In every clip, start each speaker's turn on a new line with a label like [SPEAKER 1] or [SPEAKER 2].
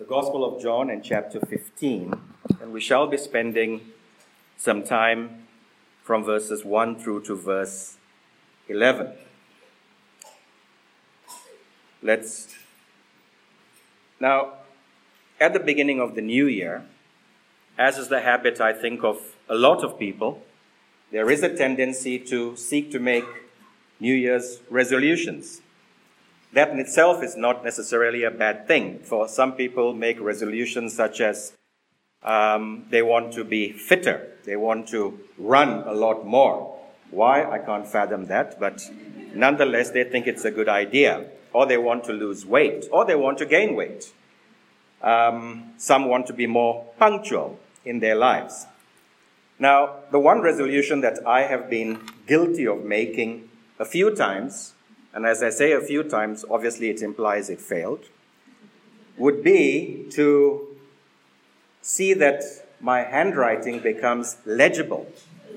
[SPEAKER 1] Gospel of John and chapter 15, and we shall be spending some time from verses 1 through to verse 11. Now, at the beginning of the new year, as is the habit, I think, of a lot of people, there is a tendency to seek to make New Year's resolutions. That in itself is not necessarily a bad thing. For some people, make resolutions such as they want to be fitter, they want to run a lot more. Why? I can't fathom that, but nonetheless, they think it's a good idea. Or they want to lose weight, or they want to gain weight. Some want to be more punctual in their lives. Now, the one resolution that I have been guilty of making a few times, and as I say a few times, obviously it implies it failed, would be to see that my handwriting becomes legible.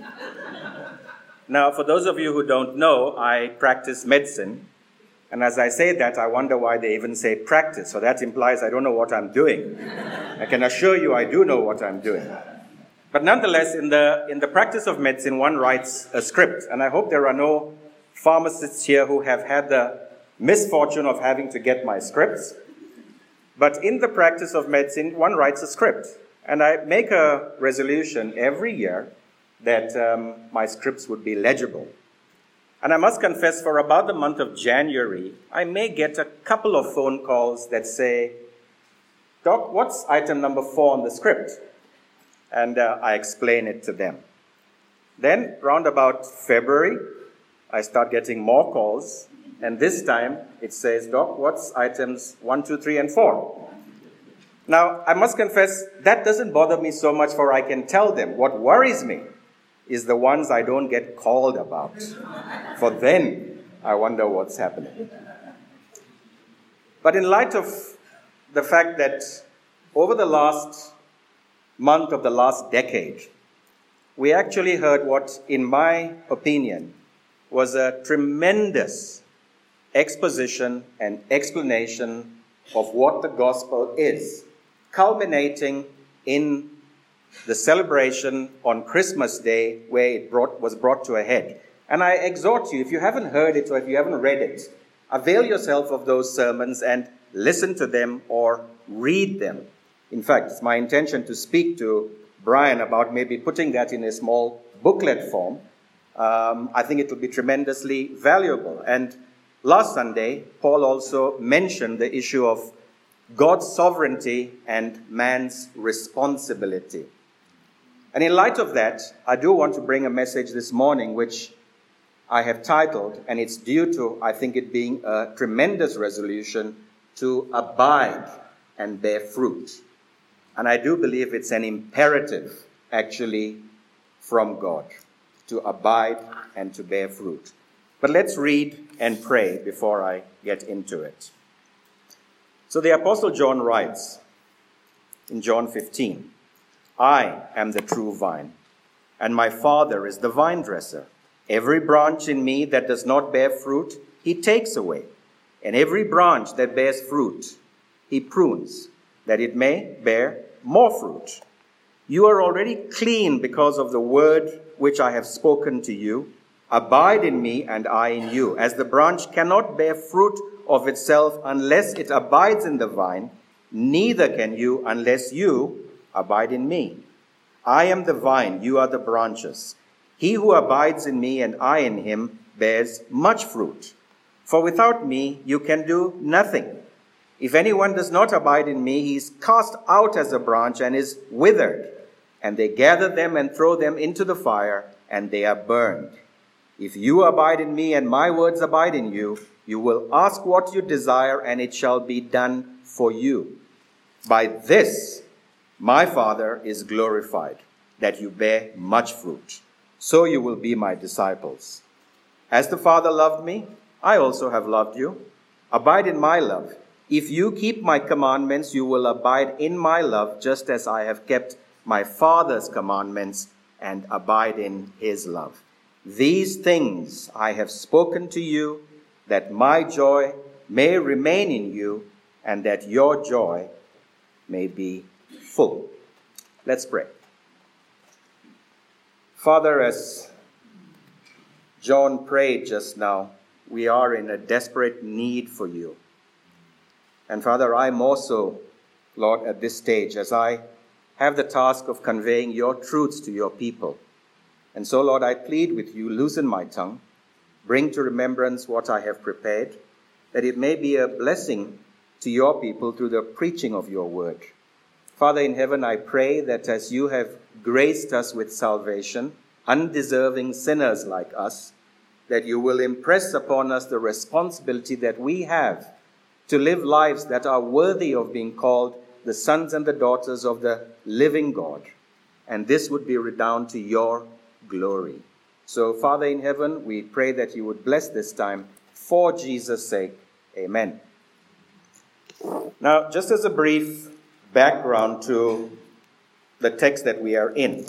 [SPEAKER 1] Now, for those of you who don't know, I practice medicine, and as I say that, I wonder why they even say practice, so that implies I don't know what I'm doing. I can assure you I do know what I'm doing. But nonetheless, in the practice of medicine, one writes a script, and I hope there are no pharmacists here who have had the misfortune of having to get my scripts. But in the practice of medicine, one writes a script. And I make a resolution every year that my scripts would be legible. And I must confess, for about the month of January, I may get a couple of phone calls that say, "Doc, what's item number 4 on the script?" And I explain it to them. Then, round about February, I start getting more calls, and this time it says, "Doc, what's items 1, 2, 3, and 4? Now, I must confess, that doesn't bother me so much, for I can tell them. What worries me is the ones I don't get called about. For then, I wonder what's happening. But in light of the fact that over the last month of the last decade, we actually heard what, in my opinion, was a tremendous exposition and explanation of what the gospel is, culminating in the celebration on Christmas Day where it was brought to a head. And I exhort you, if you haven't heard it or if you haven't read it, avail yourself of those sermons and listen to them or read them. In fact, it's my intention to speak to Brian about maybe putting that in a small booklet form. I think it will be tremendously valuable. And last Sunday, Paul also mentioned the issue of God's sovereignty and man's responsibility. And in light of that, I do want to bring a message this morning which I have titled, and it's due to, I think, it being a tremendous resolution to abide and bear fruit. And I do believe it's an imperative, actually, from God, to abide and to bear fruit. But let's read and pray before I get into it. So the Apostle John writes in John 15, "I am the true vine, and my Father is the vine dresser. Every branch in me that does not bear fruit, he takes away. And every branch that bears fruit, he prunes, that it may bear more fruit. You are already clean because of the word which I have spoken to you. Abide in me and I in you. As the branch cannot bear fruit of itself unless it abides in the vine, neither can you unless you abide in me. I am the vine, you are the branches. He who abides in me and I in him bears much fruit. For without me you can do nothing. If anyone does not abide in me, he is cast out as a branch and is withered. And they gather them and throw them into the fire, and they are burned. If you abide in me and my words abide in you, you will ask what you desire, and it shall be done for you. By this my Father is glorified, that you bear much fruit. So you will be my disciples. As the Father loved me, I also have loved you. Abide in my love. If you keep my commandments, you will abide in my love, just as I have kept my Father's commandments and abide in his love. These things I have spoken to you, that my joy may remain in you, and that your joy may be full. Let's pray. Father, as John prayed just now, we are in a desperate need for you. And Father, I more so, Lord, at this stage, as I have the task of conveying your truths to your people. And so, Lord, I plead with you, loosen my tongue, bring to remembrance what I have prepared, that it may be a blessing to your people through the preaching of your word. Father in heaven, I pray that as you have graced us with salvation, undeserving sinners like us, that you will impress upon us the responsibility that we have to live lives that are worthy of being called the sons and the daughters of the living God. And this would be redound to your glory. So, Father in heaven, we pray that you would bless this time for Jesus' sake. Amen. Now, just as a brief background to the text that we are in.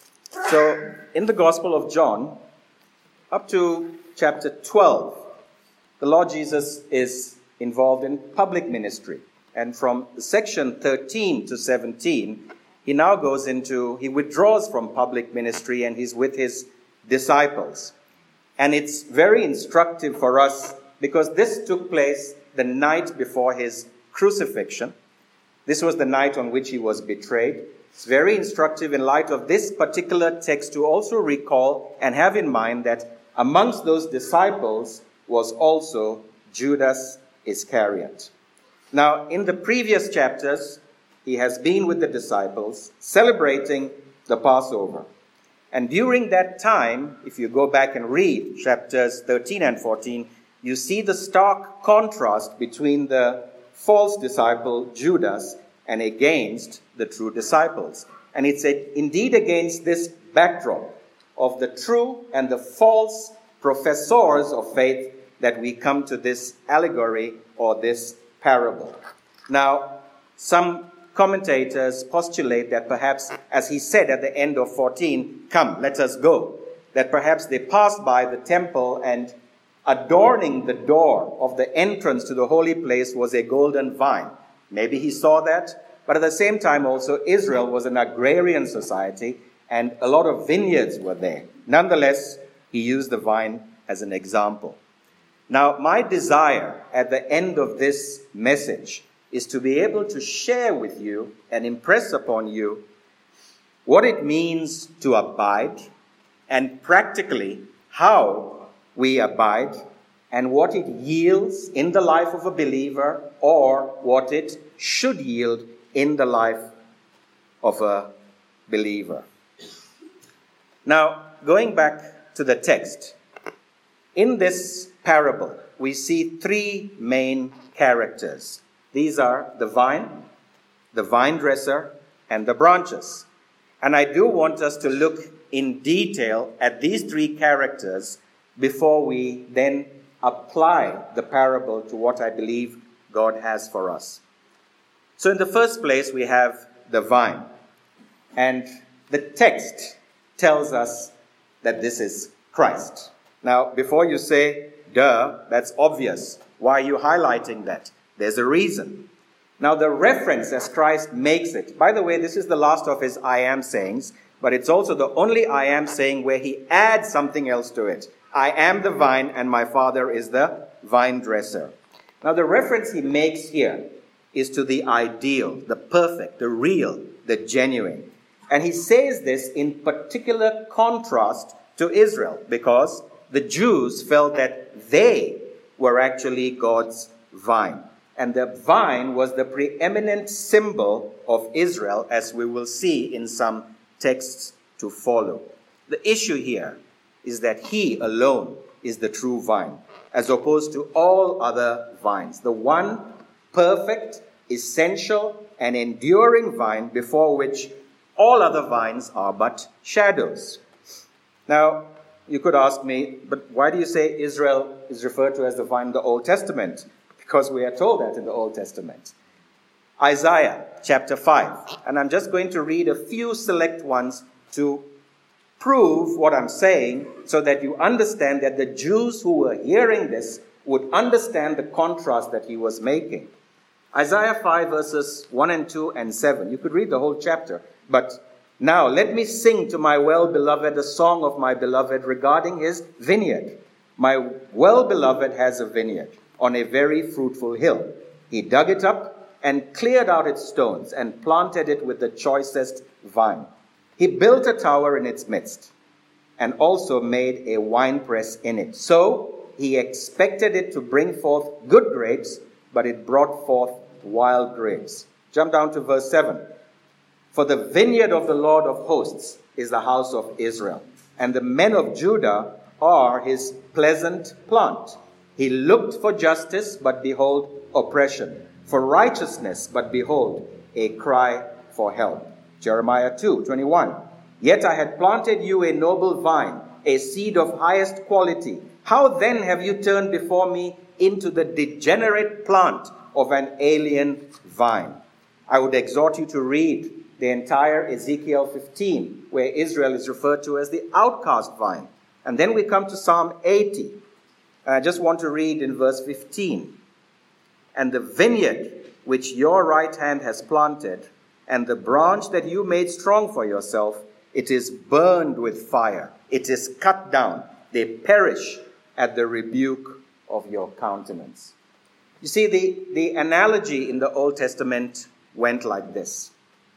[SPEAKER 1] So, in the Gospel of John, up to chapter 12, the Lord Jesus is involved in public ministry. And from section 13 to 17, he now he withdraws from public ministry and he's with his disciples. And it's very instructive for us because this took place the night before his crucifixion. This was the night on which he was betrayed. It's very instructive in light of this particular text to also recall and have in mind that amongst those disciples was also Judas Iscariot. Now, in the previous chapters, he has been with the disciples celebrating the Passover. And during that time, if you go back and read chapters 13 and 14, you see the stark contrast between the false disciple Judas and against the true disciples. And it's indeed against this backdrop of the true and the false professors of faith that we come to this allegory or this parable. Now, some commentators postulate that perhaps, as he said at the end of 14, "Come, let us go," that perhaps they passed by the temple and adorning the door of the entrance to the holy place was a golden vine. Maybe he saw that, but at the same time also Israel was an agrarian society and a lot of vineyards were there. Nonetheless, he used the vine as an example. Now, my desire at the end of this message is to be able to share with you and impress upon you what it means to abide and practically how we abide and what it yields in the life of a believer or what it should yield in the life of a believer. Now, going back to the text, in this parable, we see three main characters. These are the vine dresser, and the branches. And I do want us to look in detail at these three characters before we then apply the parable to what I believe God has for us. So in the first place, we have the vine. And the text tells us that this is Christ. Now, before you say, duh, that's obvious. Why are you highlighting that? There's a reason. Now, the reference as Christ makes it, by the way, this is the last of his I am sayings, but it's also the only I am saying where he adds something else to it. I am the vine and my Father is the vine dresser. Now, the reference he makes here is to the ideal, the perfect, the real, the genuine. And he says this in particular contrast to Israel because the Jews felt that they were actually God's vine. And the vine was the preeminent symbol of Israel, as we will see in some texts to follow. The issue here is that he alone is the true vine, as opposed to all other vines. The one perfect, essential, and enduring vine before which all other vines are but shadows. Now, you could ask me, but why do you say Israel is referred to as the vine in the Old Testament? Because we are told that in the Old Testament. Isaiah chapter 5. And I'm just going to read a few select ones to prove what I'm saying so that you understand that the Jews who were hearing this would understand the contrast that he was making. Isaiah 5 verses 1 and 2 and 7. You could read the whole chapter. But now let me sing to my well-beloved a song of my beloved regarding his vineyard. My well-beloved has a vineyard on a very fruitful hill. He dug it up and cleared out its stones and planted it with the choicest vine. He built a tower in its midst and also made a winepress in it. So he expected it to bring forth good grapes, but it brought forth wild grapes. Jump down to verse 7. For the vineyard of the Lord of hosts is the house of Israel, and the men of Judah are his pleasant plant. He looked for justice, but behold, oppression. For righteousness, but behold, a cry for help. Jeremiah 2:21. Yet I had planted you a noble vine, a seed of highest quality. How then have you turned before me into the degenerate plant of an alien vine? I would exhort you to read the entire Ezekiel 15, where Israel is referred to as the outcast vine. And then we come to Psalm 80. And I just want to read in verse 15. And the vineyard which your right hand has planted, and the branch that you made strong for yourself, it is burned with fire. It is cut down. They perish at the rebuke of your countenance. You see, the analogy in the Old Testament went like this.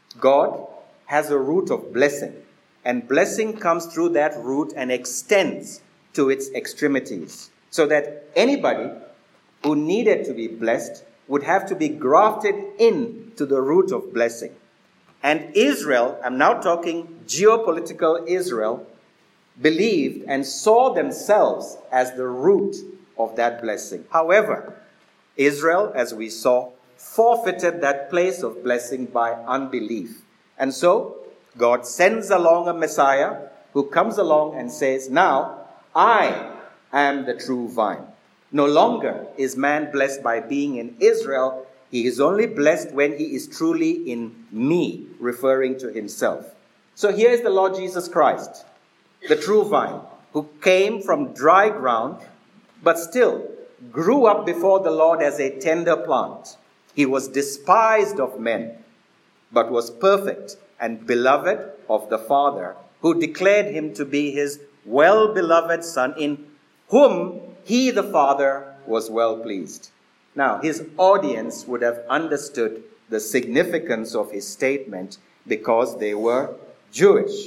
[SPEAKER 1] God has a root of blessing, and blessing comes through that root and extends to its extremities, so that anybody who needed to be blessed would have to be grafted into the root of blessing. And Israel, I'm now talking geopolitical Israel, believed and saw themselves as the root of that blessing. However, Israel, as we saw, forfeited that place of blessing by unbelief. And so, God sends along a Messiah who comes along and says, now, I am the true vine. No longer is man blessed by being in Israel. He is only blessed when he is truly in me, referring to himself. So here is the Lord Jesus Christ, the true vine, who came from dry ground, but still grew up before the Lord as a tender plant. He was despised of men, but was perfect and beloved of the Father, who declared him to be his well-beloved Son, in whom he, the Father, was well pleased. Now, his audience would have understood the significance of his statement because they were Jewish.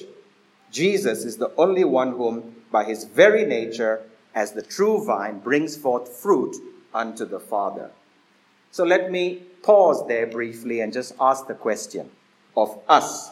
[SPEAKER 1] Jesus is the only one whom, by his very nature, as the true vine, brings forth fruit unto the Father. So let me pause there briefly and just ask the question of us.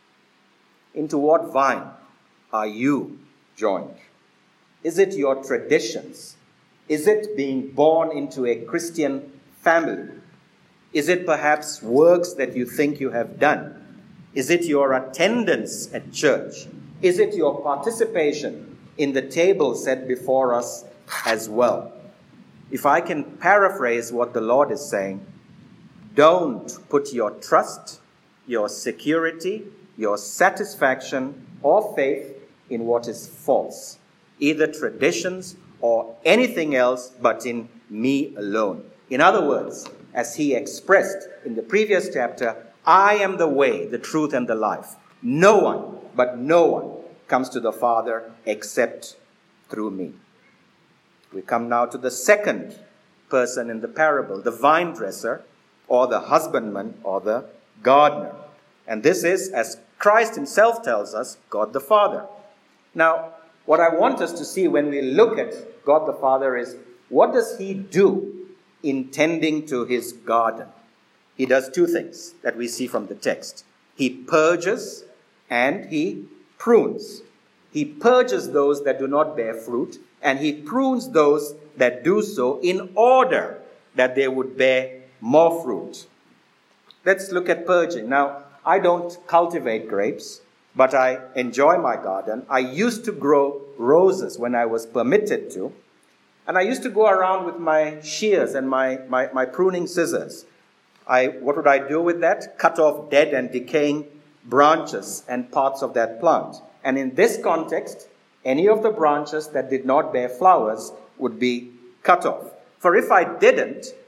[SPEAKER 1] Into what vine are you joined? Is it your traditions? Is it being born into a Christian family? Is it perhaps works that you think you have done? Is it your attendance at church? Is it your participation in the table set before us as well? If I can paraphrase what the Lord is saying, don't put your trust, your security, your satisfaction, or faith in what is false, either traditions or anything else but in me alone. In other words, as he expressed in the previous chapter, I am the way, the truth, and the life. No one comes to the Father except through me. We come now to the second person in the parable, the vine dresser, or the husbandman, or the gardener. And this is, as Christ himself tells us, God the Father. Now, what I want us to see when we look at God the Father is, what does he do in tending to his garden? He does two things that we see from the text. He purges and he prunes. He purges those that do not bear fruit, and he prunes those that do so in order that they would bear more fruit. Let's look at purging. Now, I don't cultivate grapes, but I enjoy my garden. I used to grow roses when I was permitted to. And I used to go around with my shears and my pruning scissors. What would I do with that? Cut off dead and decaying branches and parts of that plant. And in this context, any of the branches that did not bear flowers would be cut off. For if I didn't,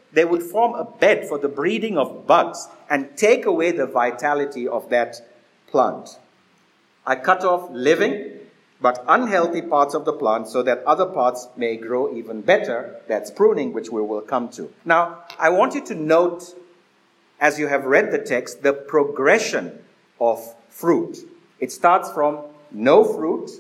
[SPEAKER 1] they would form a bed for the breeding of bugs and take away the vitality of that plant. I cut off living but unhealthy parts of the plant so that other parts may grow even better. That's pruning, which we will come to. Now, I want you to note, as you have read the text, the progression of fruit. It starts from no fruit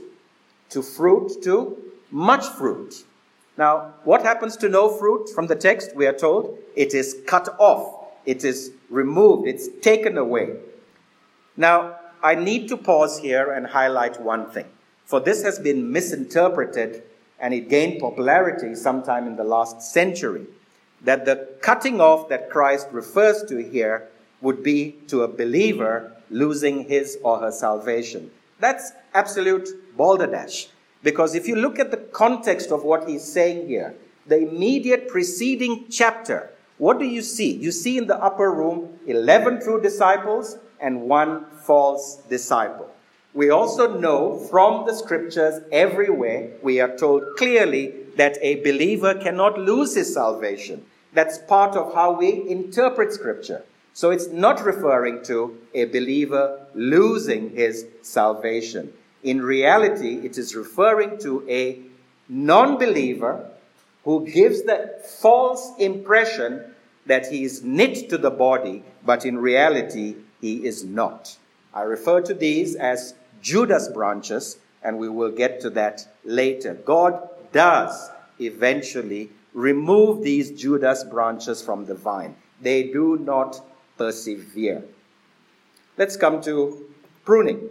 [SPEAKER 1] to much fruit. Now, what happens to no fruit from the text? We are told it is cut off, it is removed, it's taken away. Now, I need to pause here and highlight one thing, for this has been misinterpreted and it gained popularity sometime in the last century, that the cutting off that Christ refers to here would be to a believer losing his or her salvation. That's absolute balderdash. Because if you look at the context of what he's saying here, the immediate preceding chapter, what do you see? You see in the upper room 11 true disciples and 1 false disciple. We also know from the scriptures everywhere, we are told clearly that a believer cannot lose his salvation. That's part of how we interpret scripture. So it's not referring to a believer losing his salvation. In reality, it is referring to a non-believer who gives the false impression that he is knit to the body, but in reality, he is not. I refer to these as Judas branches, and we will get to that later. God does eventually remove these Judas branches from the vine. They do not persevere. Let's come to pruning.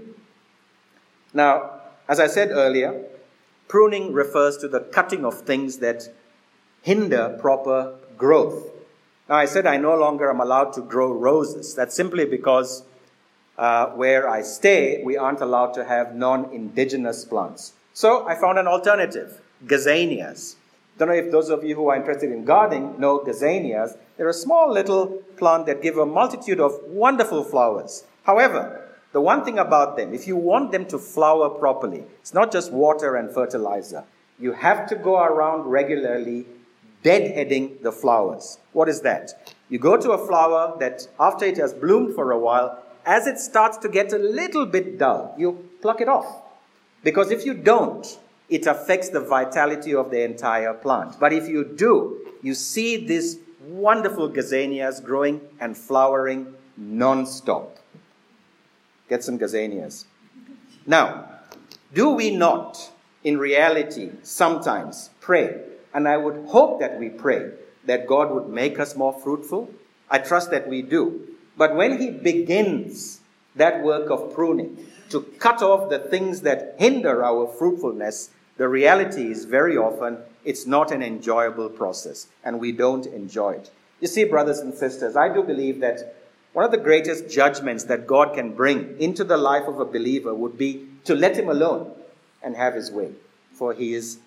[SPEAKER 1] Now, as I said earlier, pruning refers to the cutting of things that hinder proper growth. Now, I said I no longer am allowed to grow roses. That's simply because where I stay, we aren't allowed to have non-indigenous plants. So I found an alternative, gazanias. Don't know if those of you who are interested in gardening know gazanias. They're a small little plant that give a multitude of wonderful flowers. However, the one thing about them, if you want them to flower properly, it's not just water and fertilizer. You have to go around regularly deadheading the flowers. What is that? You go to a flower that after it has bloomed for a while, as it starts to get a little bit dull, you pluck it off. Because if you don't, it affects the vitality of the entire plant. But if you do, you see these wonderful gazanias growing and flowering non-stop. Get some gazanias. Now, do we not, in reality, sometimes pray? And I would hope that we pray that God would make us more fruitful. I trust that we do. But when he begins that work of pruning, to cut off the things that hinder our fruitfulness, the reality is very often it's not an enjoyable process, and we don't enjoy it. You see, brothers and sisters, I do believe that one of the greatest judgments that God can bring into the life of a believer would be to let him alone and have his way, for he is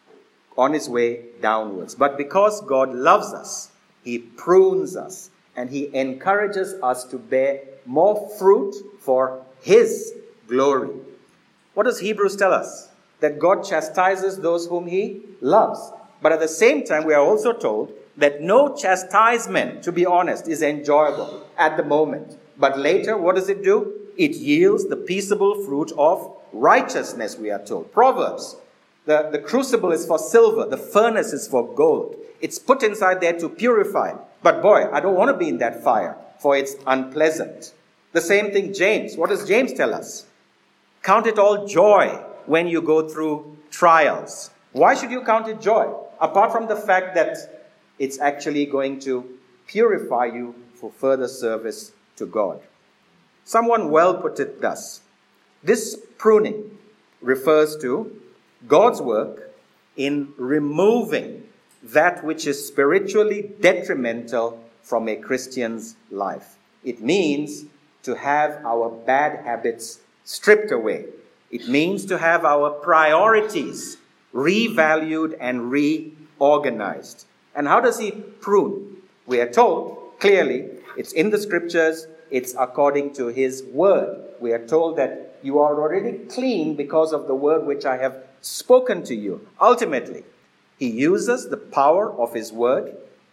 [SPEAKER 1] on his way downwards. But because God loves us, he prunes us, and he encourages us to bear more fruit for his glory. What does Hebrews tell us? That God chastises those whom he loves. But at the same time, we are also told that no chastisement, to be honest, is enjoyable at the moment. But later, what does it do? It yields the peaceable fruit of righteousness, we are told. Proverbs, the crucible is for silver, the furnace is for gold. It's put inside there to purify. But boy, I don't want to be in that fire, for it's unpleasant. The same thing, James. What does James tell us? Count it all joy when you go through trials. Why should you count it joy? Apart from the fact that it's actually going to purify you for further service to God. Someone well put it thus. This pruning refers to God's work in removing that which is spiritually detrimental from a Christian's life. It means to have our bad habits stripped away. It means to have our priorities revalued and reorganized. And how does he prune? We are told clearly, it's in the scriptures, it's according to his word. We are told that you are already clean because of the word which I have spoken to you. Ultimately, he uses the power of his word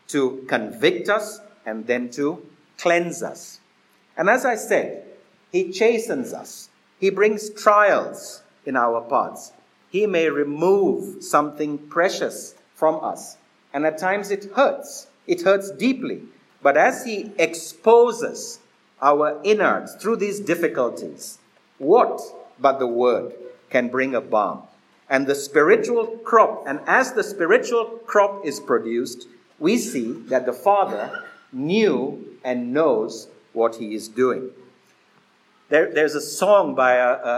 [SPEAKER 1] to convict us, and then to cleanse us. And as I said, he chastens us. He brings trials in our paths. He may remove something precious from us. And at times it hurts. It hurts deeply. But as he exposes our innards through these difficulties, what but the word can bring a balm? And the spiritual crop, and as the spiritual crop is produced, we see that the Father knew and knows what he is doing. There's a song by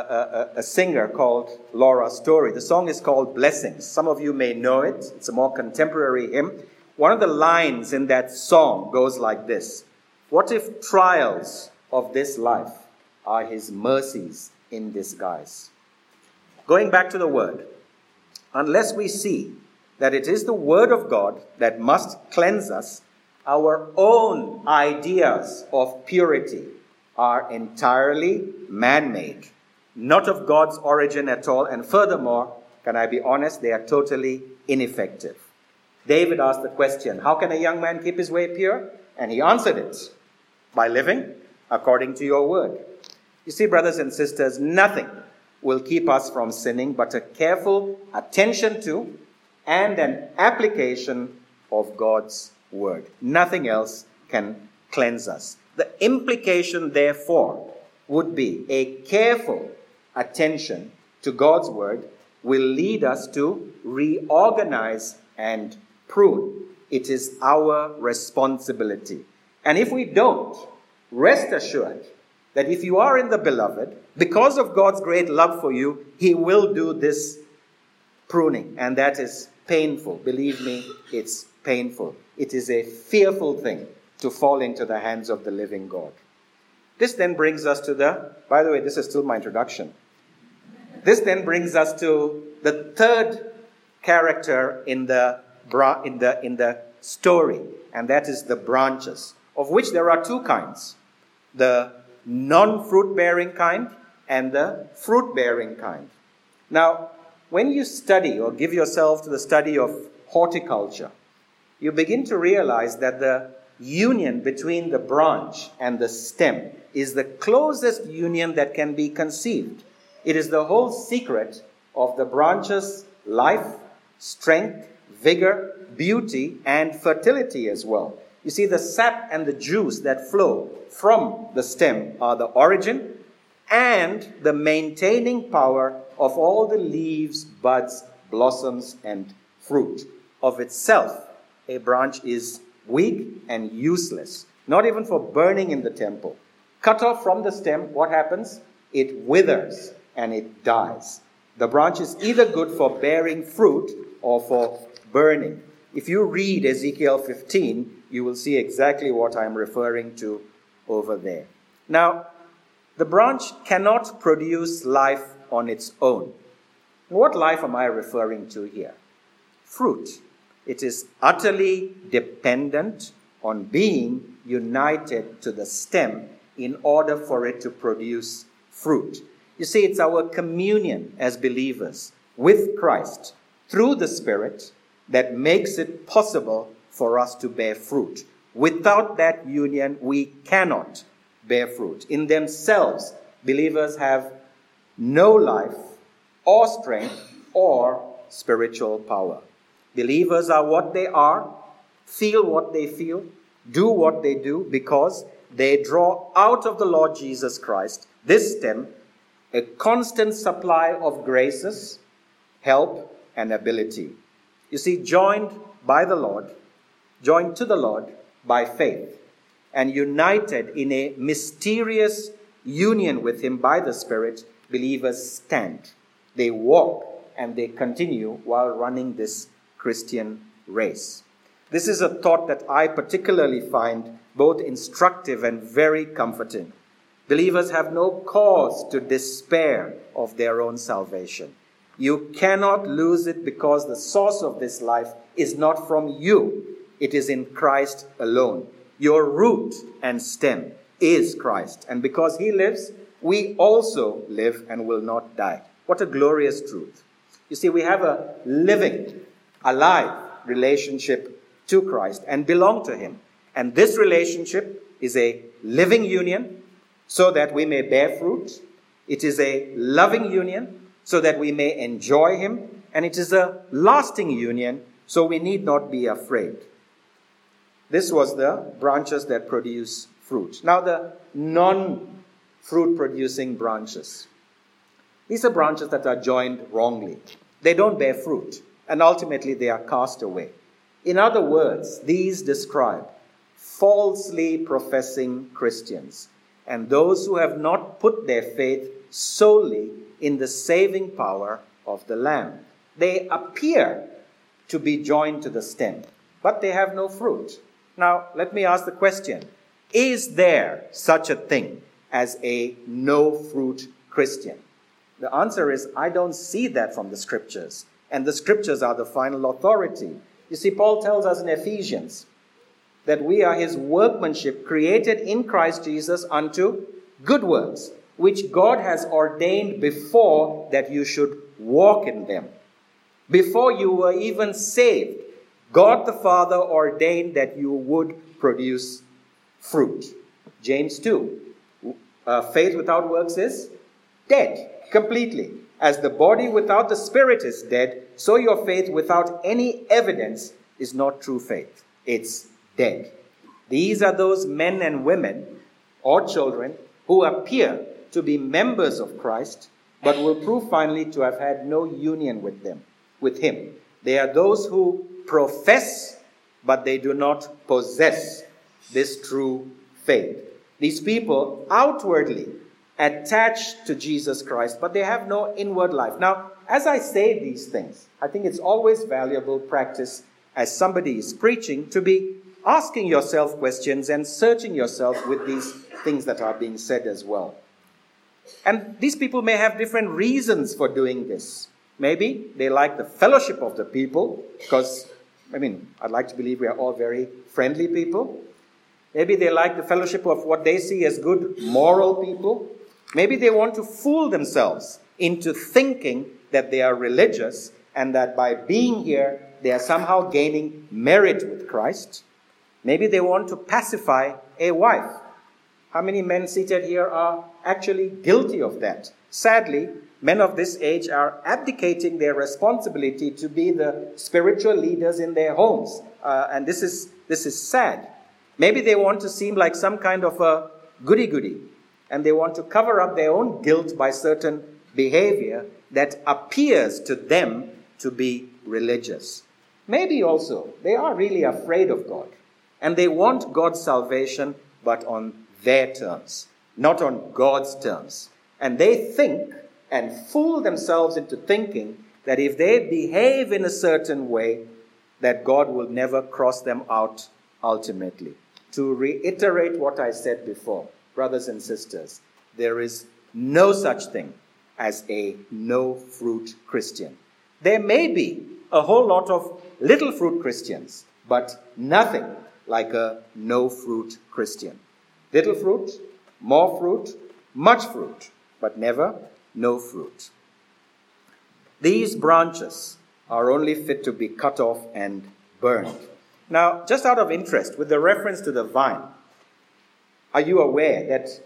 [SPEAKER 1] a singer called Laura Story. The song is called Blessings. Some of you may know it. It's a more contemporary hymn. One of the lines in that song goes like this: "What if trials of this life are his mercies in disguise?" Going back to the word, unless we see that it is the word of God that must cleanse us, our own ideas of purity are entirely man-made, not of God's origin at all, and furthermore, can I be honest, they are totally ineffective. David asked the question, how can a young man keep his way pure? And he answered it, by living according to your word. You see, brothers and sisters, nothing will keep us from sinning but a careful attention to and an application of God's word. Nothing else can cleanse us. The implication, therefore, would be a careful attention to God's word will lead us to reorganize and prune. It is our responsibility. And if we don't, rest assured that if you are in the beloved, because of God's great love for you, he will do this pruning. And that is painful. Believe me, it's painful. It is a fearful thing to fall into the hands of the living God. This then brings us to by the way, this is still my introduction. This then brings us to the third character in the story, and that is the branches, of which there are two kinds: the non-fruit-bearing kind and the fruit-bearing kind. Now, when you study or give yourself to the study of horticulture, you begin to realize that the union between the branch and the stem is the closest union that can be conceived. It is the whole secret of the branch's life, strength, vigor, beauty, and fertility as well. You see, the sap and the juice that flow from the stem are the origin and the maintaining power of all the leaves, buds, blossoms, and fruit. Of itself, a branch is weak and useless, not even for burning in the temple. Cut off from the stem, what happens? It withers and it dies. The branch is either good for bearing fruit or for burning. If you read Ezekiel 15, you will see exactly what I'm referring to over there. Now, the branch cannot produce life on its own. What life am I referring to here? Fruit. It is utterly dependent on being united to the stem in order for it to produce fruit. You see, it's our communion as believers with Christ through the Spirit that makes it possible for us to bear fruit. Without that union, we cannot bear fruit. In themselves, believers have no life or strength or spiritual power. Believers are what they are, feel what they feel, do what they do because they draw out of the Lord Jesus Christ, this stem, a constant supply of graces, help, and ability. You see, joined to the Lord by faith, and united in a mysterious union with him by the Spirit, believers stand. They walk and they continue while running this Christian race. This is a thought that I particularly find both instructive and very comforting. Believers have no cause to despair of their own salvation. You cannot lose it because the source of this life is not from you. It is in Christ alone. Your root and stem is Christ. And because he lives, we also live and will not die. What a glorious truth. You see, we have a living, alive relationship to Christ and belong to him. And this relationship is a living union so that we may bear fruit. It is a loving union so that we may enjoy him. And it is a lasting union, so we need not be afraid. This was the branches that produce fruit. Now the non-fruit producing branches. These are branches that are joined wrongly. They don't bear fruit, and ultimately they are cast away. In other words, these describe falsely professing Christians and those who have not put their faith solely in the saving power of the Lamb. They appear to be joined to the stem, but they have no fruit. Now, let me ask the question, is there such a thing as a no-fruit Christian? The answer is, I don't see that from the Scriptures, and the Scriptures are the final authority. You see, Paul tells us in Ephesians that we are his workmanship, created in Christ Jesus unto good works, which God has ordained before that you should walk in them. Before you were even saved, God the Father ordained that you would produce fruit. James 2. Faith without works is dead, completely. As the body without the spirit is dead, so your faith without any evidence is not true faith. It's dead. These are those men and women or children who appear to be members of Christ, but will prove finally to have had no union with him. They are those who profess, but they do not possess this true faith. These people outwardly attached to Jesus Christ, but they have no inward life. Now, as I say these things, I think it's always valuable practice as somebody is preaching to be asking yourself questions and searching yourself with these things that are being said as well. And these people may have different reasons for doing this. Maybe they like the fellowship of the people because, I'd like to believe we are all very friendly people. Maybe they like the fellowship of what they see as good moral people. Maybe they want to fool themselves into thinking that they are religious and that by being here, they are somehow gaining merit with Christ. Maybe they want to pacify a wife. How many men seated here are actually guilty of that? Sadly, men of this age are abdicating their responsibility to be the spiritual leaders in their homes. And this is sad. Maybe they want to seem like some kind of a goody-goody, and they want to cover up their own guilt by certain behavior that appears to them to be religious. Maybe also they are really afraid of God, and they want God's salvation, but on their terms, not on God's terms. And they think and fool themselves into thinking that if they behave in a certain way, that God will never cross them out ultimately. To reiterate what I said before, brothers and sisters, there is no such thing as a no-fruit Christian. There may be a whole lot of little fruit Christians, but nothing like a no-fruit Christian. Little fruit, more fruit, much fruit, but never no fruit. These branches are only fit to be cut off and burned. Now, just out of interest, with the reference to the vine, are you aware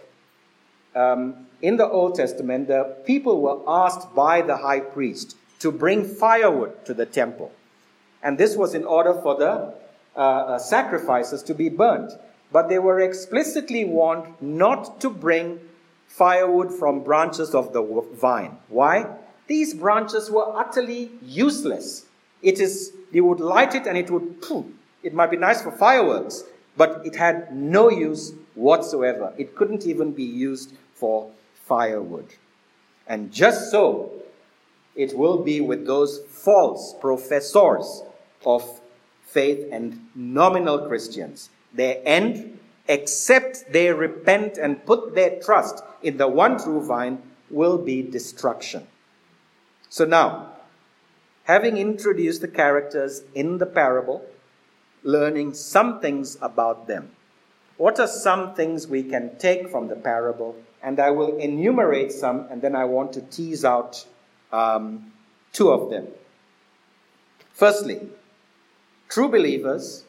[SPEAKER 1] that in the Old Testament, the people were asked by the high priest to bring firewood to the temple? And this was in order for the sacrifices to be burnt. But they were explicitly warned not to bring firewood from branches of the vine. Why? These branches were utterly useless. You would light it and it would poof. It might be nice for fireworks, but it had no use whatsoever. It couldn't even be used for firewood. And just so, it will be with those false professors of faith and nominal Christians. Their end, except they repent and put their trust in the one true vine, will be destruction. So now, having introduced the characters in the parable, learning some things about them, what are some things we can take from the parable? And I will enumerate some, and then I want to tease out two of them. Firstly, true believers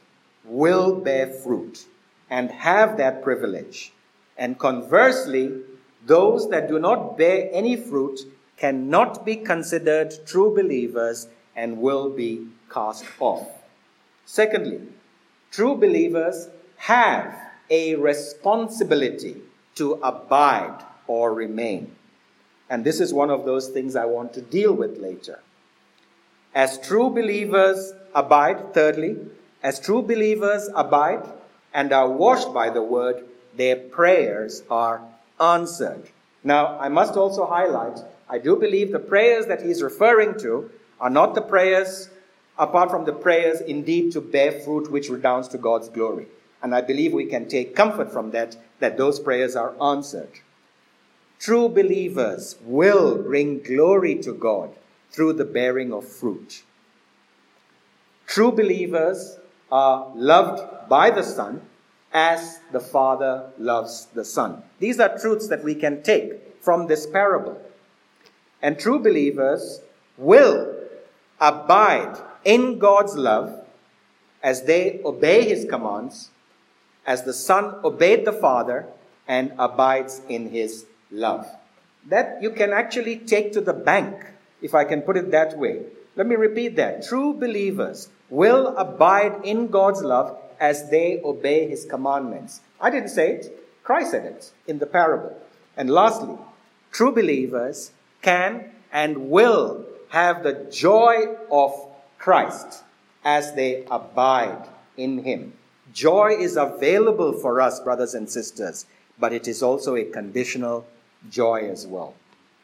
[SPEAKER 1] will bear fruit and have that privilege. And conversely, those that do not bear any fruit cannot be considered true believers and will be cast off. Secondly, true believers have a responsibility to abide or remain. And this is one of those things I want to deal with later. As true believers abide, thirdly, as true believers abide and are washed by the word, their prayers are answered. Now, I must also highlight, I do believe the prayers that he's referring to are not the prayers, apart from the prayers indeed to bear fruit which redounds to God's glory. And I believe we can take comfort from that those prayers are answered. True believers will bring glory to God through the bearing of fruit. True believers are loved by the Son as the Father loves the Son. These are truths that we can take from this parable. And true believers will abide in God's love as they obey his commands, as the Son obeyed the Father and abides in his love. That you can actually take to the bank, if I can put it that way. Let me repeat that. True believers will abide in God's love as they obey his commandments. I didn't say it. Christ said it in the parable. And lastly, true believers can and will have the joy of Christ as they abide in him. Joy is available for us, brothers and sisters, but it is also a conditional joy as well.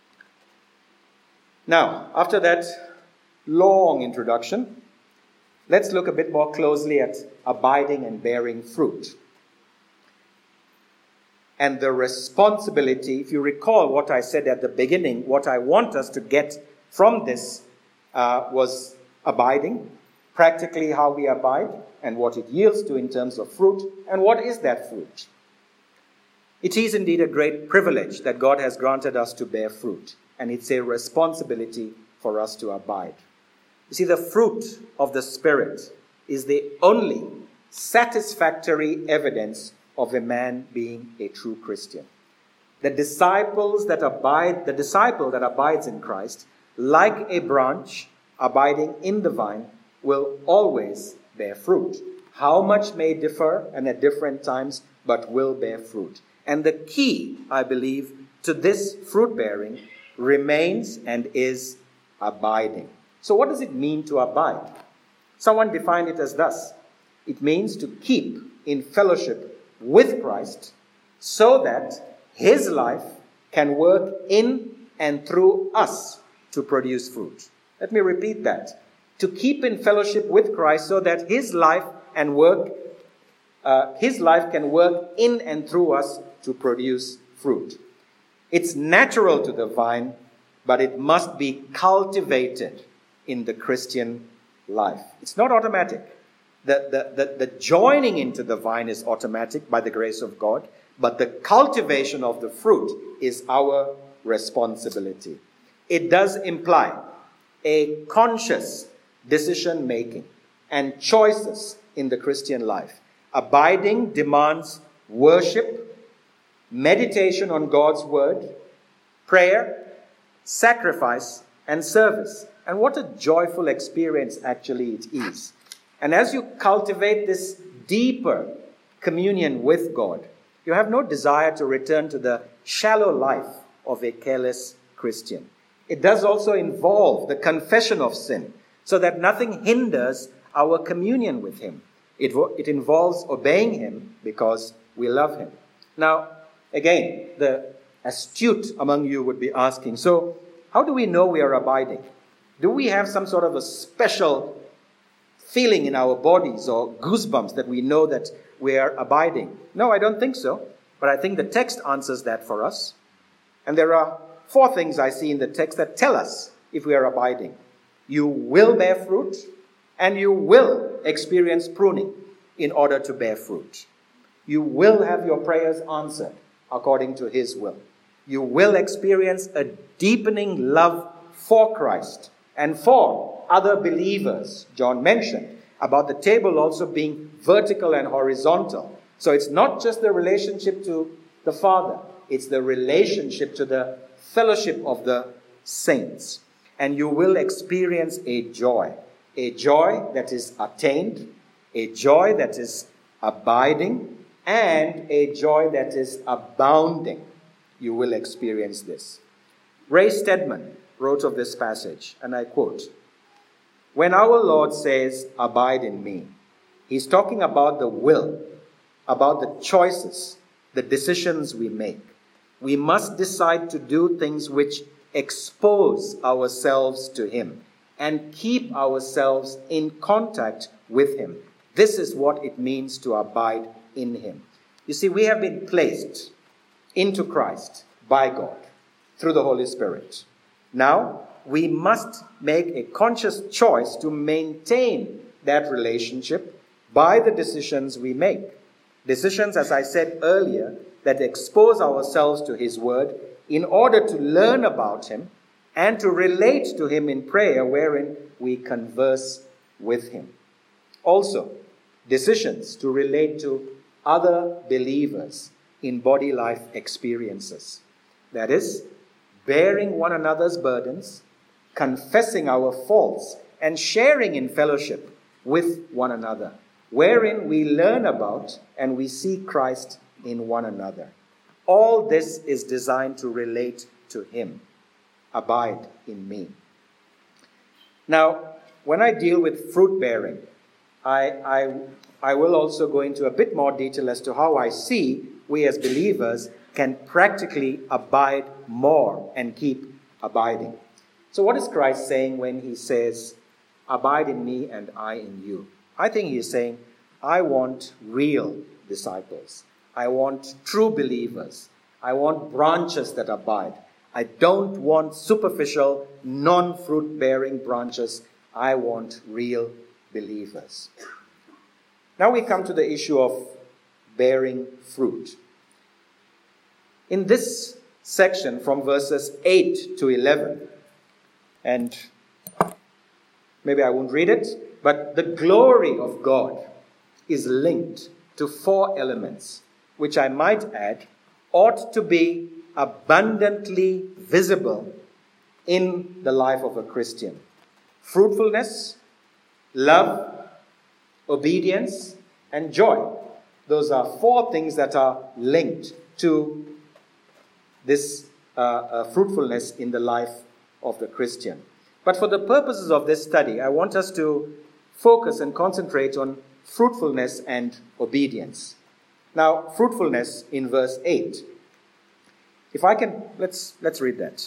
[SPEAKER 1] Now, after that long introduction, let's look a bit more closely at abiding and bearing fruit. And the responsibility, if you recall what I said at the beginning, what I want us to get from this was abiding, practically how we abide, and what it yields to in terms of fruit, and what is that fruit. It is indeed a great privilege that God has granted us to bear fruit, and it's a responsibility for us to abide. You see, the fruit of the Spirit is the only satisfactory evidence of a man being a true Christian. The disciple that abides in Christ, like a branch abiding in the vine, will always bear fruit. How much may differ and at different times, but will bear fruit. And the key, I believe, to this fruit bearing remains and is abiding. So what does it mean to abide? Someone defined it as thus. It means to keep in fellowship with Christ so that his life can work in and through us to produce fruit. Let me repeat that. To keep in fellowship with Christ so that his life can work in and through us to produce fruit. It's natural to the vine, but it must be cultivated in the Christian life. It's not automatic. The joining into the vine is automatic by the grace of God, but the cultivation of the fruit is our responsibility. It does imply a conscious decision making and choices in the Christian life. Abiding demands worship, meditation on God's word, prayer, sacrifice, and service. And what a joyful experience actually it is. And as you cultivate this deeper communion with God, you have no desire to return to the shallow life of a careless Christian. It does also involve the confession of sin, so that nothing hinders our communion with him. It involves obeying him because we love him. Now, again, the astute among you would be asking, so how do we know we are abiding? Do we have some sort of a special feeling in our bodies or goosebumps that we know that we are abiding? No, I don't think so. But I think the text answers that for us. And there are 4 things I see in the text that tell us if we are abiding. You will bear fruit, and you will experience pruning in order to bear fruit. You will have your prayers answered according to his will. You will experience a deepening love for Christ and for other believers. John mentioned about the table also being vertical and horizontal. So it's not just the relationship to the Father, it's the relationship to the fellowship of the saints. And you will experience a joy that is attained, a joy that is abiding, and a joy that is abounding. You will experience this. Ray Stedman wrote of this passage, and I quote, "When our Lord says, 'Abide in me,' he's talking about the will, about the choices, the decisions we make. We must decide to do things which expose ourselves to him and keep ourselves in contact with him. This is what it means to abide in him." You see, we have been placed into Christ by God through the Holy Spirit. Now, we must make a conscious choice to maintain that relationship by the decisions we make. Decisions, as I said earlier, that expose ourselves to his word in order to learn about him and to relate to him in prayer, wherein we converse with him. Also, decisions to relate to other believers in body life experiences. That is, bearing one another's burdens, confessing our faults, and sharing in fellowship with one another, wherein we learn about and we see Christ in one another. All this is designed to relate to him. Abide in me. Now, when I deal with fruit bearing, I will also go into a bit more detail as to how I see we as believers can practically abide more and keep abiding. So what is Christ saying when he says, "Abide in me and I in you"? I think he is saying, I want real disciples. I want true believers. I want branches that abide. I don't want superficial, non-fruit bearing branches. I want real believers. Now we come to the issue of bearing fruit. In this section from verses 8 to 11, and maybe I won't read it, but the glory of God is linked to 4 elements, which I might add ought to be abundantly visible in the life of a Christian. Fruitfulness, love, obedience, and joy. Those are 4 things that are linked to this fruitfulness in the life of the Christian. But for the purposes of this study, I want us to focus and concentrate on fruitfulness and obedience. Now, fruitfulness in verse 8. If I can, let's read that.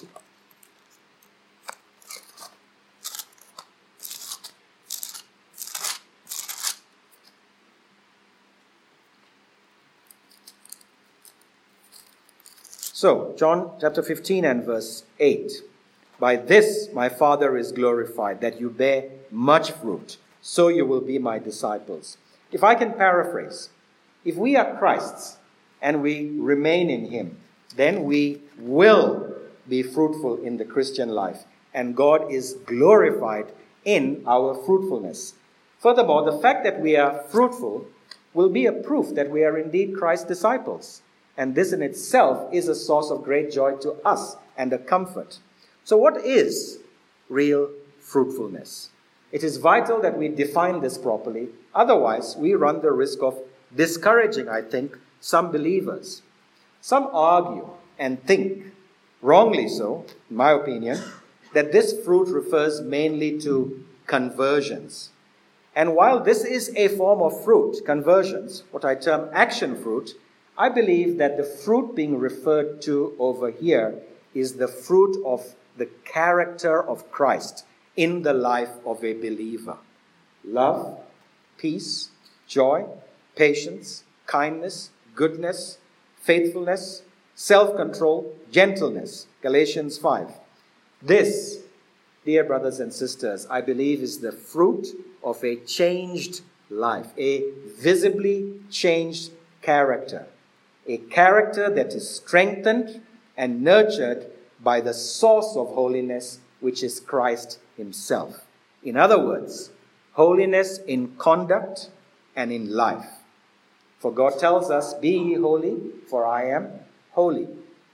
[SPEAKER 1] So, John chapter 15 and verse 8. "By this my Father is glorified, that you bear much fruit, so you will be my disciples." If I can paraphrase, if we are Christ's and we remain in him, then we will be fruitful in the Christian life, and God is glorified in our fruitfulness. Furthermore, the fact that we are fruitful will be a proof that we are indeed Christ's disciples. And this in itself is a source of great joy to us and a comfort. So what is real fruitfulness? It is vital that we define this properly. Otherwise, we run the risk of discouraging, I think, some believers. Some argue and think, wrongly so, in my opinion, that this fruit refers mainly to conversions. And while this is a form of fruit, conversions, what I term action fruit, I believe that the fruit being referred to over here is the fruit of the character of Christ in the life of a believer. Love, peace, joy, patience, kindness, goodness, faithfulness, self-control, gentleness. Galatians 5. This, dear brothers and sisters, I believe is the fruit of a changed life, a visibly changed character. A character that is strengthened and nurtured by the source of holiness, which is Christ himself. In other words, holiness in conduct,
[SPEAKER 2] and in life. For God tells us, "Be ye holy, for I am holy."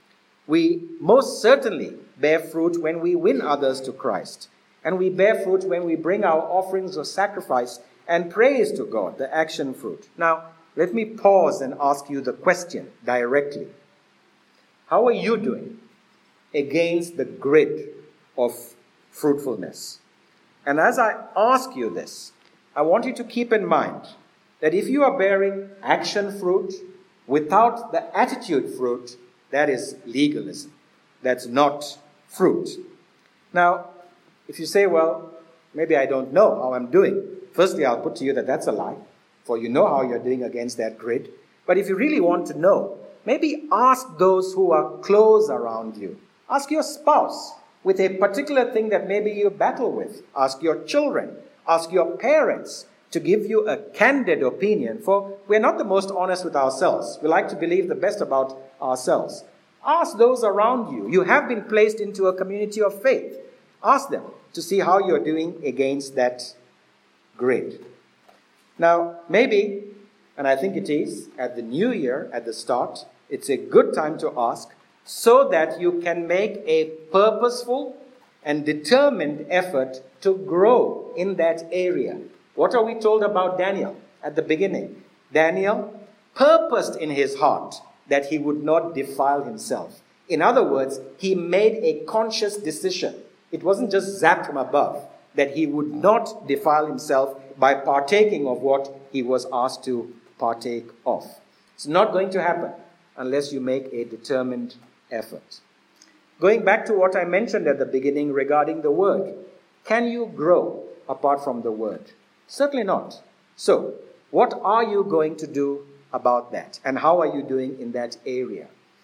[SPEAKER 2] We most certainly bear fruit when we win others to Christ. And we bear fruit when we bring our offerings of sacrifice and praise to God, the action fruit. Now, let me pause and ask you the question directly. How are you doing against the grid of fruitfulness? And as I ask you this, I want you to keep in mind that if you are bearing action fruit without the attitude fruit, that is legalism. That's not fruit. Now, if you say, well, maybe I don't know how I'm doing. Firstly, I'll put to you that that's a lie, for you know how you're doing against that grid. But if you really want to know, maybe ask those who are close around you. Ask your spouse with a particular thing that maybe you battle with. Ask your children. Ask your parents to give you a candid opinion, for we're not the most honest with ourselves. We like to believe the best about ourselves. Ask those around you. You have been placed into a community of faith. Ask them to see how you're doing against that grid. Now, maybe, and I think it is, at the new year, at the start, it's a good time to ask so that you can make a purposeful and determined effort to grow in that area. What are we told about Daniel at the beginning? Daniel purposed in his heart that he would not defile himself. In other words, he made a conscious decision. It wasn't just zapped from above, that he would not defile himself by partaking of what he was asked to partake of. It's not going to happen unless you make a determined effort. Going back to what I mentioned at the beginning regarding the word, can you grow apart from the word? Certainly not. So, what are you going to do about that? And how are you doing in that area?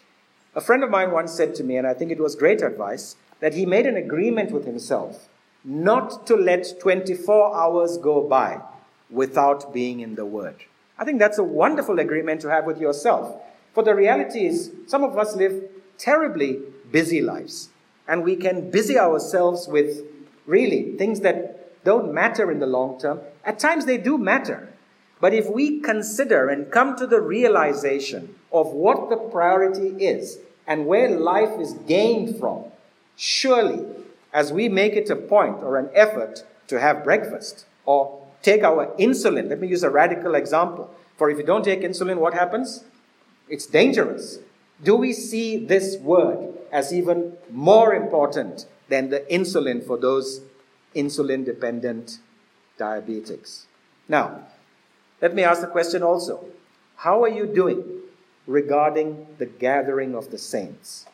[SPEAKER 2] A friend of mine once said to me, and I think it was great advice, that he made an agreement with himself not to let 24 hours go by without being in the Word. I think that's a wonderful agreement to have with yourself. For the reality is, some of us live terribly busy lives. And we can busy ourselves with really things that don't matter in the long term. At times they do matter. But if we consider and come to the realization of what the priority is and where life is gained from, surely, as we make it a point or an effort to have breakfast or take our insulin, let me use a radical example. For if you don't take insulin, what happens? It's dangerous. Do we see this word as even more important than the insulin for those insulin-dependent diabetics? Now, let me ask the question also. How are you doing regarding the gathering of the saints?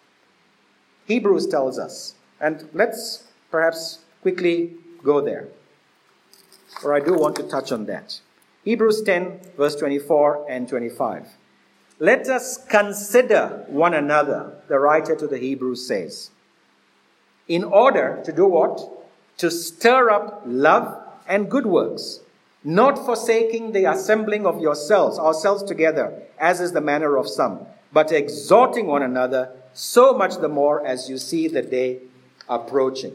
[SPEAKER 2] Hebrews tells us, and let's perhaps quickly go there, for I do want to touch on that. Hebrews 10, verse 24 and 25. Let us consider one another, the writer to the Hebrews says, in order to do what? To stir up love and good works, not forsaking the assembling of ourselves together, as is the manner of some, but exhorting one another, so much the more as you see the day approaching.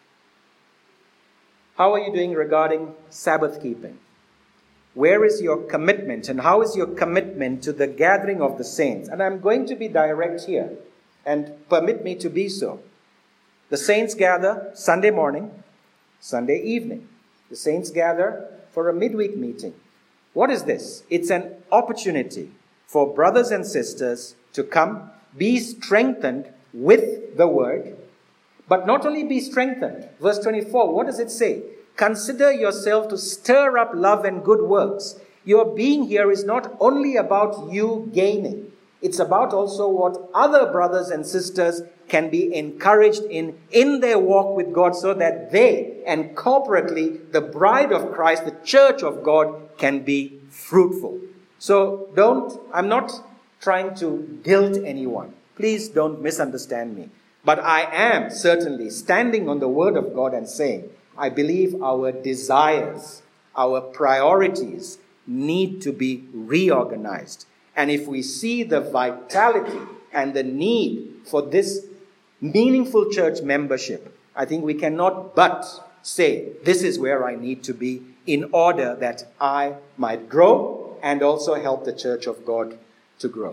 [SPEAKER 2] How are you doing regarding Sabbath keeping? Where is your commitment, and how is your commitment to the gathering of the saints? And I'm going to be direct here, and permit me to be so. The saints gather Sunday morning, Sunday evening. The saints gather for a midweek meeting. What is this? It's an opportunity for brothers and sisters to come, be strengthened with the word, but not only be strengthened. Verse 24, what does it say? Consider yourself to stir up love and good works. Your being here is not only about you gaining. It's about also what other brothers and sisters can be encouraged in their walk with God, so that they and corporately the bride of Christ, the church of God, can be fruitful. So I'm not trying to guilt anyone. Please don't misunderstand me. But I am certainly standing on the word of God and saying, I believe our desires, our priorities need to be reorganized. And if we see the vitality and the need for this meaningful church membership, I think we cannot but say, this is where I need to be in order that I might grow and also help the church of God to grow.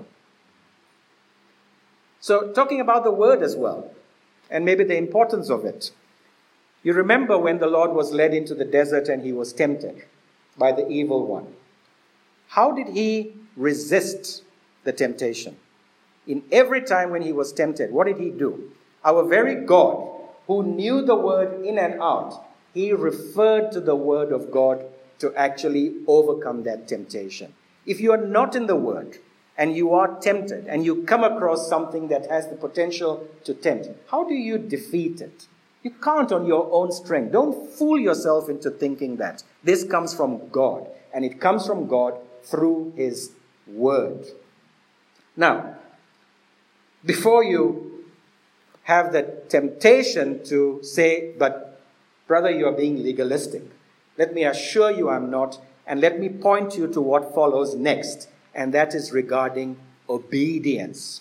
[SPEAKER 2] So, talking about the word as well, and maybe the importance of it. You remember when the Lord was led into the desert and he was tempted by the evil one. How did he resist the temptation? In every time when he was tempted, what did he do? Our very God, who knew the word in and out, he referred to the word of God to actually overcome that temptation. If you are not in the word and you are tempted and you come across something that has the potential to tempt, how do you defeat it? You can't on your own strength. Don't fool yourself into thinking that. This comes from God, and it comes from God through his word. Now, before you have the temptation to say, but brother, you are being legalistic, let me assure you I'm not, and let me point you to what follows next, and that is regarding obedience.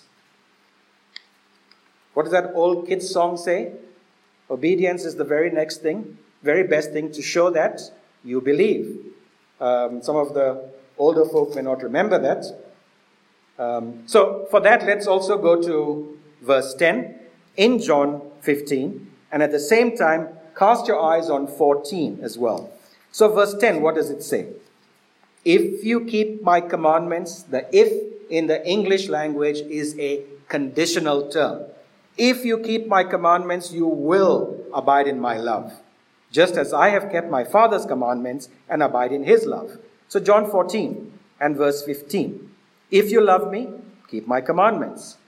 [SPEAKER 2] What does that old kids song say? Obedience is the very next thing, very best thing to show that you believe. Some of the older folk may not remember that. So for that, let's also go to verse 10 in John 15, and at the same time, cast your eyes on 14 as well. So verse 10, what does it say? If you keep my commandments, the if in the English language is a conditional term. If you keep my commandments, you will abide in my love, just as I have kept my Father's commandments and abide in his love. So John 14 and verse 15. If you love me, keep my commandments.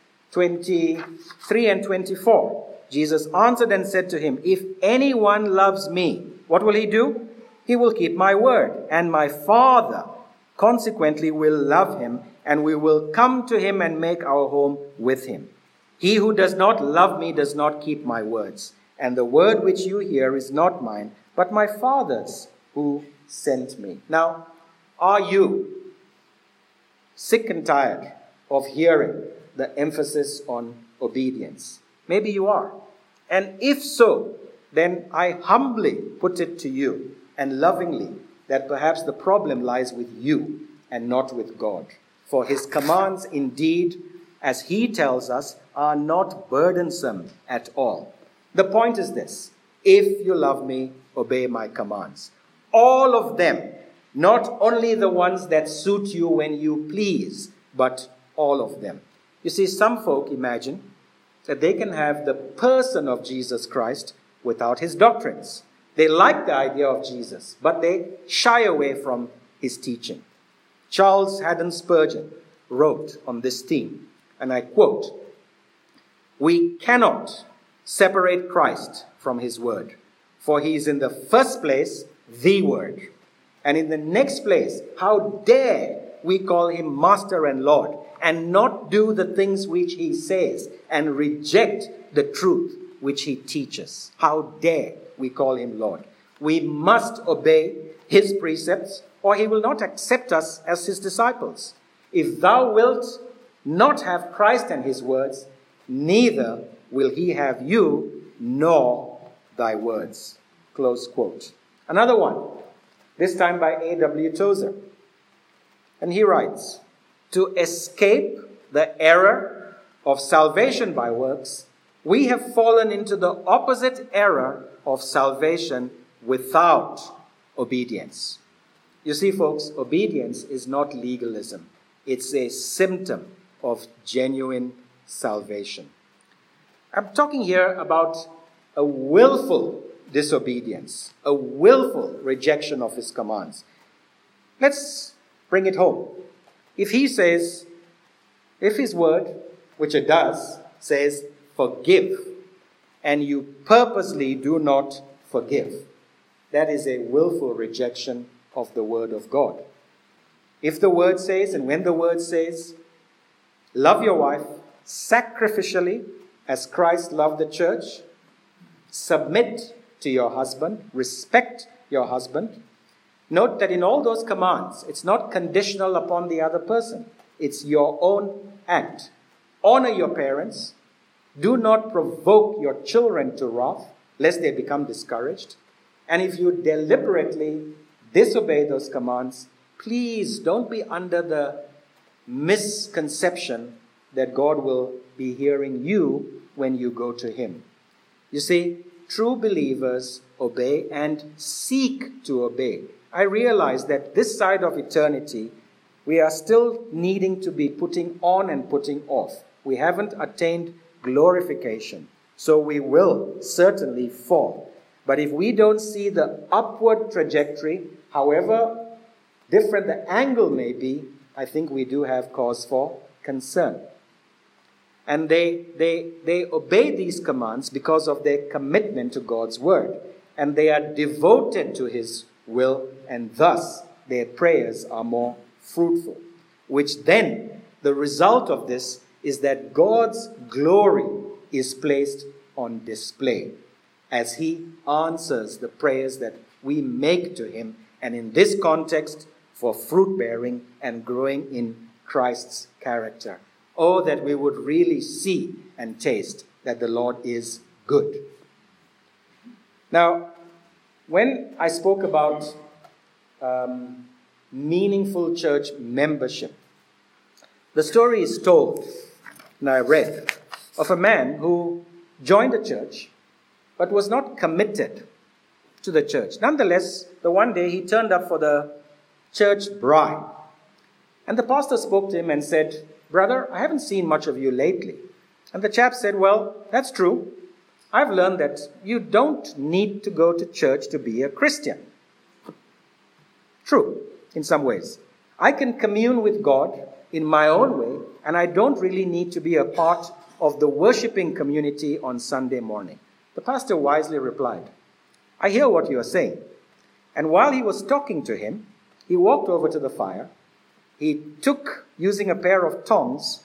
[SPEAKER 2] 23 and 24. Jesus answered and said to him, if anyone loves me, what will he do? He will keep my word, and my Father consequently will love him, and we will come to him and make our home with him. He who does not love me does not keep my words, and the word which you hear is not mine, but my Father's who sent me. Now, are you sick and tired of hearing the emphasis on obedience? Maybe you are. And if so, then I humbly put it to you and lovingly that perhaps the problem lies with you and not with God. For his commands indeed, as he tells us, are not burdensome at all. The point is this: if you love me, obey my commands. All of them, not only the ones that suit you when you please, but all of them. You see, some folk imagine that they can have the person of Jesus Christ without his doctrines. They like the idea of Jesus, but they shy away from his teaching. Charles Haddon Spurgeon wrote on this theme, and I quote, "We cannot separate Christ from his word, for he is in the first place the word. And in the next place, how dare we call him Master and Lord and not do the things which he says and reject the truth which he teaches? How dare we call him Lord? We must obey his precepts, or he will not accept us as his disciples. If thou wilt not have Christ and his words, neither will he have you nor thy words." Close quote. Another one, this time by A.W. Tozer. And he writes, "To escape the error of salvation by works, we have fallen into the opposite error of salvation without obedience." You see, folks, obedience is not legalism. It's a symptom of genuine salvation. I'm talking here about a willful disobedience, a willful rejection of his commands. Let's bring it home. If he says, if his word, which it does, says forgive, and you purposely do not forgive, that is a willful rejection of the word of God. If the word says, and when the word says, love your wife sacrificially as Christ loved the church, submit to your husband, respect your husband. Note that in all those commands, it's not conditional upon the other person. It's your own act. Honor your parents. Do not provoke your children to wrath, lest they become discouraged. And if you deliberately disobey those commands, please don't be under the misconception that God will be hearing you when you go to Him. You see, true believers obey and seek to obey. I realize that this side of eternity, we are still needing to be putting on and putting off. We haven't attained glorification, so we will certainly fall. But if we don't see the upward trajectory, however different the angle may be, I think we do have cause for concern. And they obey these commands because of their commitment to God's word. And they are devoted to His will, and thus their prayers are more fruitful. Which then, the result of this is that God's glory is placed on display as He answers the prayers that we make to Him. And in this context, for fruit bearing and growing in Christ's character. Oh, that we would really see and taste that the Lord is good. Now, when I spoke about meaningful church membership, the story is told, and I read, of a man who joined a church but was not committed to the church. Nonetheless, the one day he turned up for the church bride. And the pastor spoke to him and said, "Brother, I haven't seen much of you lately." And the chap said, "Well, that's true. I've learned that you don't need to go to church to be a Christian." True, in some ways. I can commune with God in my own way, and I don't really need to be a part of the worshiping community on Sunday morning. The pastor wisely replied, "I hear what you are saying." And while he was talking to him, he walked over to the fire. He took, using a pair of tongs,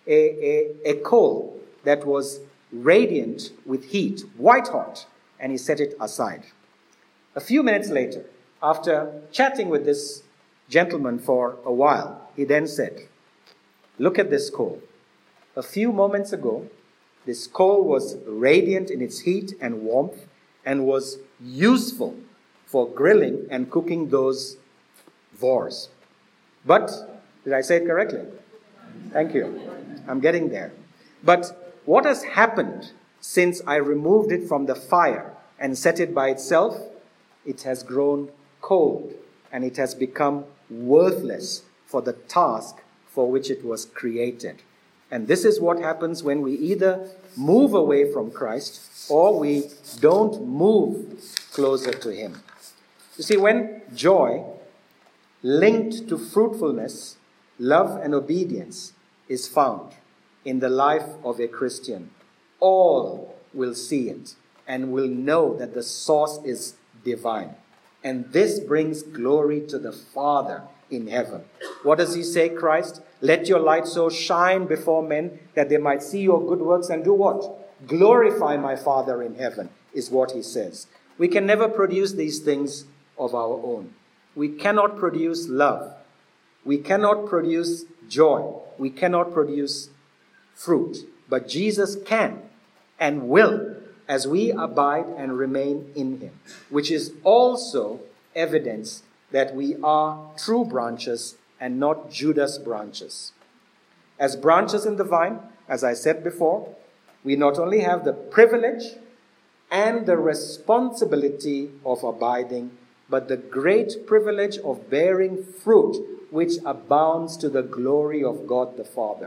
[SPEAKER 2] a coal that was radiant with heat, white hot, and he set it aside. A few minutes later, after chatting with this gentleman for a while, he then said, "Look at this coal. A few moments ago, this coal was radiant in its heat and warmth and was useful for grilling and cooking those vors. But," did I say it correctly? Thank you. I'm getting there. "But what has happened since I removed it from the fire and set it by itself? It has grown cold and it has become worthless for the task for which it was created." And this is what happens when we either move away from Christ or we don't move closer to Him. You see, when joy linked to fruitfulness, love and obedience is found in the life of a Christian, all will see it and will know that the source is divine. And this brings glory to the Father in heaven. What does He say, Christ? "Let your light so shine before men that they might see your good works and do what? Glorify my Father in heaven," is what He says. We can never produce these things of our own. We cannot produce love. We cannot produce joy. We cannot produce fruit. But Jesus can and will as we abide and remain in Him, which is also evidence that we are true branches and not Judas branches. As branches in the vine, as I said before, we not only have the privilege and the responsibility of abiding, but the great privilege of bearing fruit which abounds to the glory of God the Father.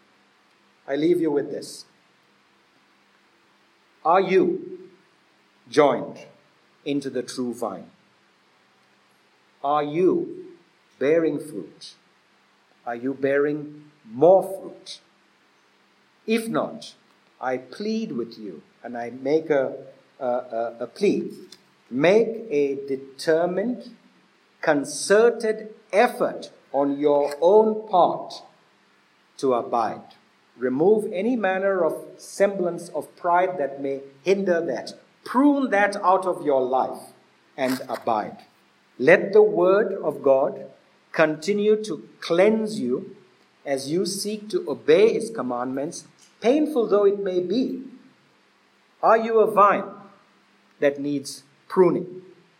[SPEAKER 2] I leave you with this. Are you joined into the true vine? Are you bearing fruit? Are you bearing more fruit? If not, I plead with you, and I make a plea. Make a determined, concerted effort on your own part to abide. Remove any manner of semblance of pride that may hinder that. Prune that out of your life and abide. Let the word of God continue to cleanse you as you seek to obey His commandments, painful though it may be. Are you a vine that needs pruning?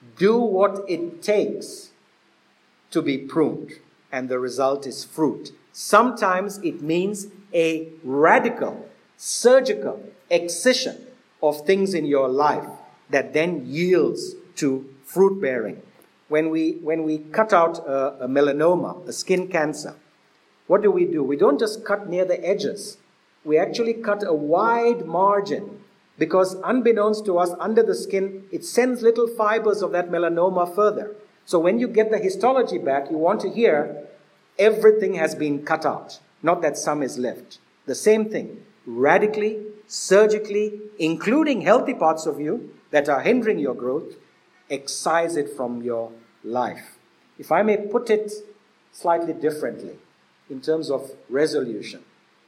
[SPEAKER 2] Do what it takes to be pruned, and the result is fruit. Sometimes it means a radical, surgical excision of things in your life that then yields to fruit bearing. When we cut out a melanoma, a skin cancer, what do? We don't just cut near the edges. We actually cut a wide margin, because unbeknownst to us, under the skin, it sends little fibers of that melanoma further. So when you get the histology back, you want to hear everything has been cut out, not that some is left. The same thing, radically, surgically, including healthy parts of you that are hindering your growth, excise it from your life. If I may put it slightly differently, in terms of resolution,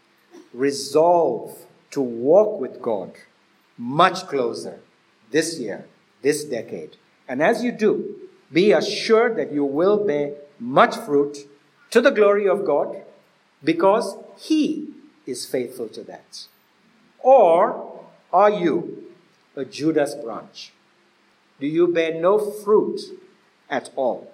[SPEAKER 2] resolve to walk with God much closer this year, this decade. And as you do, be assured that you will bear much fruit to the glory of God, because He is faithful to that. Or are you a Judas branch? Do you bear no fruit at all?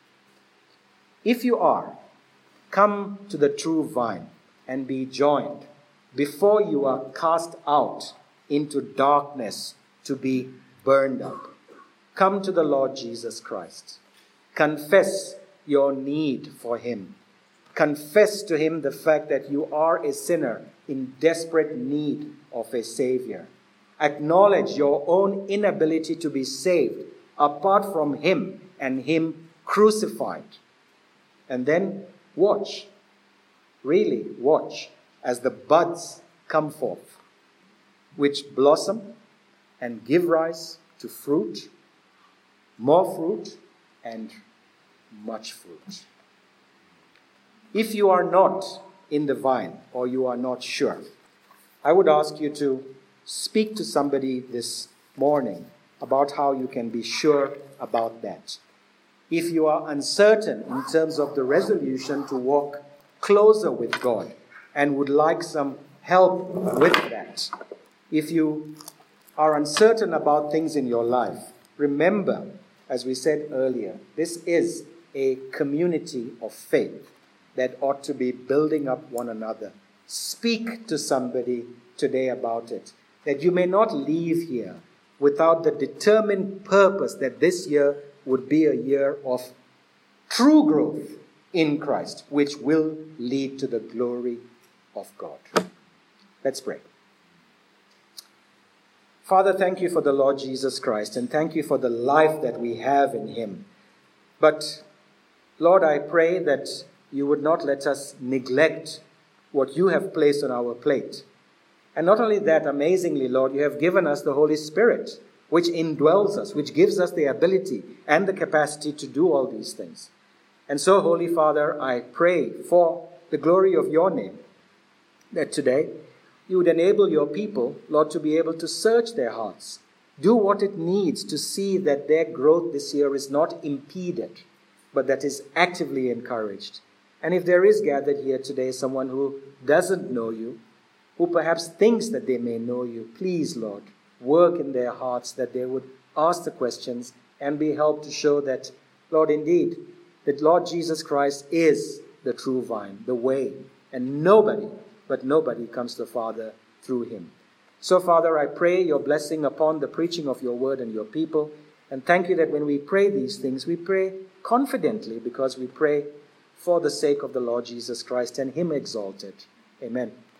[SPEAKER 2] If you are, come to the true vine and be joined before you are cast out into darkness to be burned up. Come to the Lord Jesus Christ. Confess your need for Him. Confess to Him the fact that you are a sinner in desperate need of a Savior. Acknowledge your own inability to be saved apart from Him and Him crucified. And then watch, really watch, as the buds come forth, which blossom and give rise to fruit, more fruit, and much fruit. If you are not in the vine, or you are not sure, I would ask you to speak to somebody this morning about how you can be sure about that. If you are uncertain in terms of the resolution to walk closer with God and would like some help with that, if you are uncertain about things in your life, remember, as we said earlier, this is a community of faith that ought to be building up one another. Speak to somebody today about it, that you may not leave here without the determined purpose that this year would be a year of true growth in Christ, which will lead to the glory of God. Let's pray. Father, thank you for the Lord Jesus Christ, and thank you for the life that we have in Him. But, Lord, I pray that you would not let us neglect what you have placed on our plate. And not only that, amazingly, Lord, you have given us the Holy Spirit, which indwells us, which gives us the ability and the capacity to do all these things. And so, Holy Father, I pray for the glory of your name, that today you would enable your people, Lord, to be able to search their hearts, do what it needs to see that their growth this year is not impeded, but that is actively encouraged. And if there is gathered here today someone who doesn't know you, who perhaps thinks that they may know you, please, Lord, work in their hearts that they would ask the questions and be helped to show that, Lord, indeed, that Lord Jesus Christ is the true vine, the way, and nobody comes to the Father through Him. So, Father, I pray your blessing upon the preaching of your word and your people, and thank you that when we pray these things, we pray confidently because we pray for the sake of the Lord Jesus Christ and Him exalted. Amen.